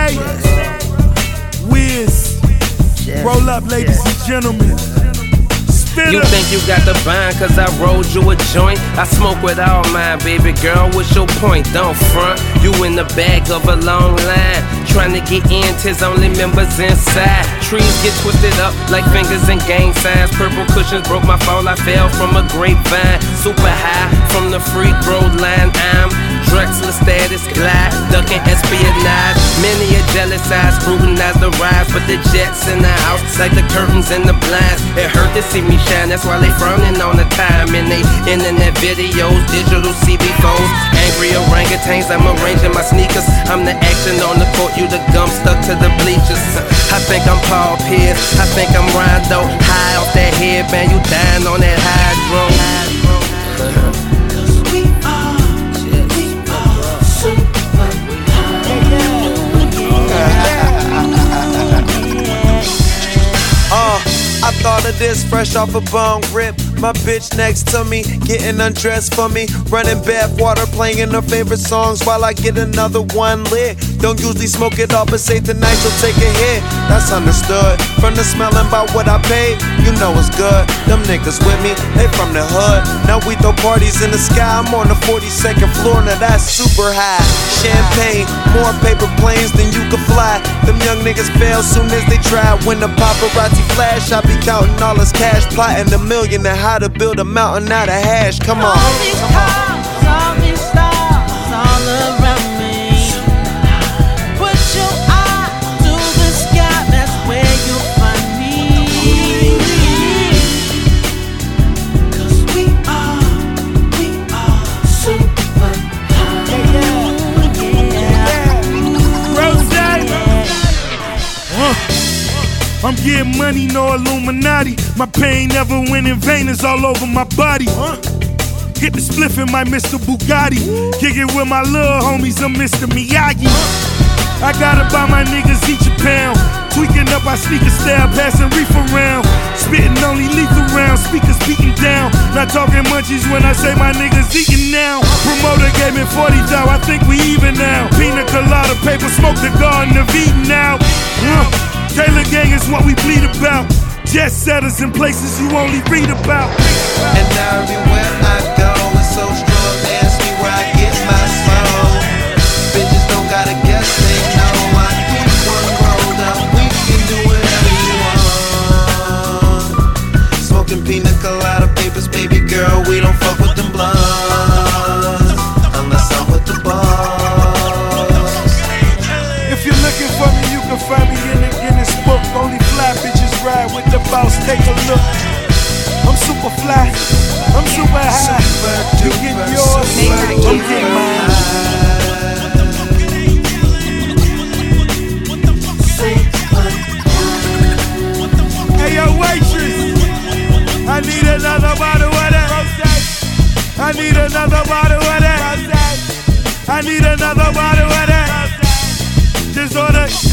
Wiz. Roll up, ladies and gentlemen. You think you got the bind cause I rolled you a joint? I smoke with all mine, baby girl, what's your point? Don't front, you in the back of a long line. Trying to get in, 'tis only members inside. Trees get twisted up like fingers in gang signs. Purple cushions broke my fall, I fell from a grapevine. Super high from the free throw line. I'm Drexler status, glide, ducking espionage. Many a jealous eye scrutinize the rise, but the jets in the house like the curtains and the blinds. It hurt to see me shine, that's why they frowning on the time. And they internet videos, digital CB phones. Angry orangutans, I'm arranging my sneakers. I'm the action on the court, you the gum stuck to the bleachers. I think I'm Paul Pierce, I think I'm Rondo. High off that headband, you dying on that hydro. I thought of this fresh off a bong rip. My bitch next to me, getting undressed for me. Running bath water, playing her favorite songs while I get another one lit. Don't usually smoke it all, but say tonight she'll take a hit. That's understood. From the smelling about what I paid, you know it's good. Them niggas with me, they from the hood. Now we throw parties in the sky. I'm on the 42nd floor, now that's super high. Champagne, more paper planes than you could fly. Them young niggas fail soon as they try. When the paparazzi flash, I be counting all his cash, plotting $1 million and how to build a mountain out of hash. Come on. All these cars, all these stars, all around me. Put your eye to the sky, that's where you'll find me. 'Cause we are super high. I'm getting money, no Illuminati. My pain never went in vain, it's all over my body. Hit the spliff in my Mr. Bugatti. Kick it with my little homies, I'm Mr. Miyagi. I gotta buy my niggas each a pound. Tweaking up our sneaker style, passing reef around. Spitting only lethal rounds, speakers beating down. Not talking munchies when I say my niggas eating now. Promoter gave me 40 thou, I think we even now. Pina colada, paper smoke, the garden of Eden now. Taylor gang is what we bleed about. Jet setters in places you only read about. And everywhere I go, it's so strong, ask me where I get my soul. Bitches don't gotta guess, they know I keep one rolled up. We can do whatever you want. Smoking pina colada papers, baby girl, we don't fuck with them blunts unless I'm with the boss. If you're looking for me, you can find me in the Guinness book. Only fly bitches ride with the boss, take a look. I'm super fly, I'm super high. You get yours, I'm getting mine. Hey yo waitress, I need another bottle of that. I need another bottle of that. I need another bottle of that. Just order